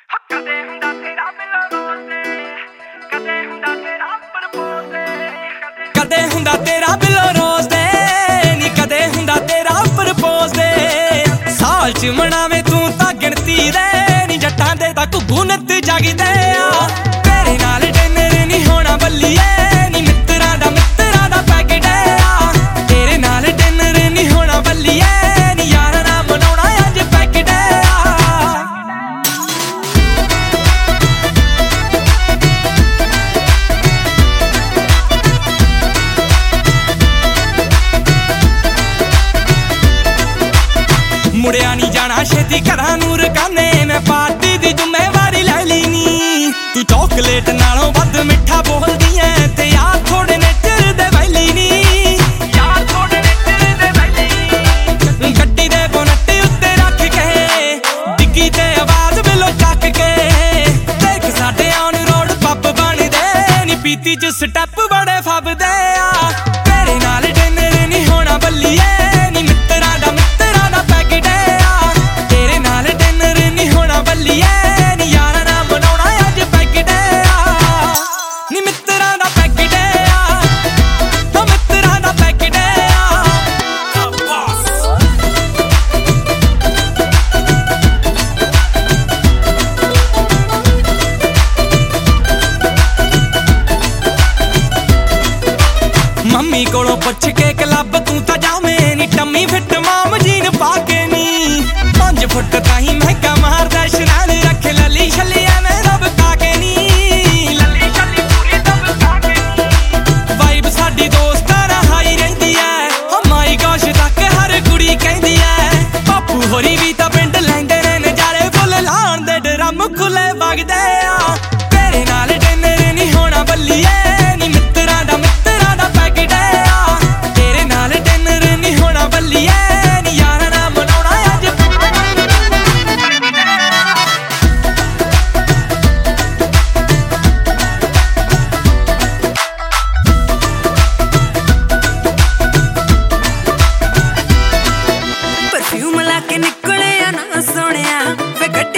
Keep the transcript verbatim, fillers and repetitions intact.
ਕਦੇ ਹੁੰਦਾ ਤੇਰਾ ਬਿਲੋਂ ਦੇ ਕਦੇ ਹੁੰਦਾ ਤੇਰਾ ਪ੍ਰਪੋਜ਼ ਦੇ ਕਦੇ ਹੁੰਦਾ ਤੇਰਾ ਬਿਲੋਂ ਰੋਜ਼ ਦੇ ਨੀ ਕਦੇ ਹੁੰਦਾ ਤੇਰਾ ਪ੍ਰਪੋਜ਼ ਦੇ ਸਾਲ ਚ ਮਨਾਵੇਂ ਤੂੰ ਤਾਂ ਗਿਣਤੀ ਦੇ ਨੀ ਜੱਟਾਂ ਦੇ ਤਾਂ ਘੁੱਗੂ ਨੱਤ ਜਾਗਦੇ ਆ ਤੇਰੇ ਨਾਲ ਡਿਨਰ ਨਹੀਂ ਹੋਣਾ ਬੱਲੀਏ ਨੀ ਮਿੱਤਰਾਂ ਦਾ ਮਿੱਤਰਾਂ ਦਾ ਪੈਕੇਟ ਆ ਤੇਰੇ ਨਾਲ ਡਿਨਰ ਨਹੀਂ ਹੋਣਾ ਬੱਲੀਏ ਨੀ ਯਾਰਾਂ ਨਾਲ ਮਨਾਉਣਾ ਅੱਜ ਪੈਕੇਟ ਆ ਮੁੜਿਆ ਨੀ ਜਾਣਾ ਛੇਤੀ ਘਰਾਂ ਨੂੰ ਰਕਾਨੇ ਮੈਂ ਪਾਰਟੀ ਦੀ ਜ਼ਿੰਮੇਵਾਰੀ ਲੈ ਲਈ ਨੀ ਤੂੰ ਚੌਕਲੇਟ ਨਾਲੋਂ ਵੱਧ ਮਿੱਠਾ ਬੋਲਦੀ ਐ ਤੇ ਯਾਰ ਥੋੜੇ ਨੇਚਰ ਦੇ ਵੈਲੀ ਨੀ ਯਾਰ ਥੋੜੇ ਨੇਚਰ ਦੇ ਵੈਲੀ ਗੱਡੀ ਦੇ ਬੋਨਟ ਉੱਤੇ ਰੱਖ ਕੇ ਡਿੱਗੀ ਤੇ ਆਵਾਜ਼ ਬਿਲੋ ਚੱਕ ਕੇ ਦੇਖ ਸਾਡੇ ਔਨ ਰੋਡ ਪੱਬ ਬਣਦੇ ਨੀ ਪੀਤੀ ਚ ਸਟੈਪ ਬੜੇ ਫੱਬਦੇ ਆ ਤੇਰੇ ਨਾਲ ਡਿਨਰ ਨਹੀਂ ਹੋਣਾ ਬੱਲੀਏ ਨੀ ਮਿੱਤਰਾਂ ਦਾ ਮਿੱਤਰਾਂ ਦਾ ਪੈਕੇਟ ਆ ਤੇਰੇ ਨਾਲ ਡਿਨਰ ਨਹੀਂ ਹੋਣਾ ਬੱਲੀਏ ਨੀ ਯਾਰਾਂ ਨਾਲ ਮਨਾਉਣਾ ਅੱਜ ਪੈਕੇਟ ਆ ਨੀ ਮਿੱਤਰਾਂ ਦਾ ਪੈਕੇਟ ਆ ਓ ਮਿੱਤਰਾਂ ਦਾ ਪੈਕੇਟ ਆ ਮੰਮੀ ਕੋਲੋਂ ਪੁੱਛ ਕੇ ਕਲੱਬ ਤੂੰ ਤਾਂ ਜਾਵੇਂ ਨੀ ਟੰਮੀ ਫਿੱਟ ਮਾਮ ਜੀਨ ਪਾ ਕੇ ਨੀ ਪੰਜ ਫੁੱਟ ਤਾਹੀਂ ਮਹਿਕਾ ਮਾਰਦਾ ਸ਼ਨਾਨ ਰੱਖ ਲੱਲੀ ਛੱਲੀ ਐਵੇਂ ਦਬਕਾ ਕੇ ਨੀ ਲੱਲੀ ਛੱਲੀ ਪੂਰੀ ਦਬਕਾ ਕੇ ਨੀ ਵਾਈਬ ਸਾਡੀ ਦੋਸਤਾਂ ਨਾਲ ਹਾਈ ਰਹਿੰਦੀ ਐ ਓ ਮਾਈ ਗੋਸ਼ ਤੱਕ ਹਰ ਕੁੜੀ ਕਹਿੰਦੀ ਐ ਬਾਪੂ ਹੋਰੀ ਵੀ ਤਾਂ ਪਿੰਡ ਲੈਂਦੇ ਨੇ ਨਜ਼ਾਰੇ ਫੁੱਲ ਲਾਉਣ ਦੇ ਡਰਮ ਖੁੱਲੇ ਵਗਦੇ ਆ ਤੇਰੇ ਨਾਲ ਡਿਨਰ ਨਹੀਂ ਹੋਣਾ ਬੱਲੀਏ ਨੀ ਮਿੱਤਰਾਂ ਦਾ ਮਿੱਤਰਾਂ ਦਾ ਪੈਕੇਟ ਆ ਤੇਰੇ ਨਾਲ ਡਿਨਰ ਨਹੀਂ ਹੋਣਾ ਬੱਲੀਏ ਨੀ ਯਾਰਾਂ ਨਾਲ ਮਨਾਉਣਾ ਅੱਜ ਪਰਫਿਊਮ ਲਾ ਕੇ ਨਿਕਲਿਆ ਨਾ ਸੋਹਣਿਆ ਵੇ ਗੱਡੀ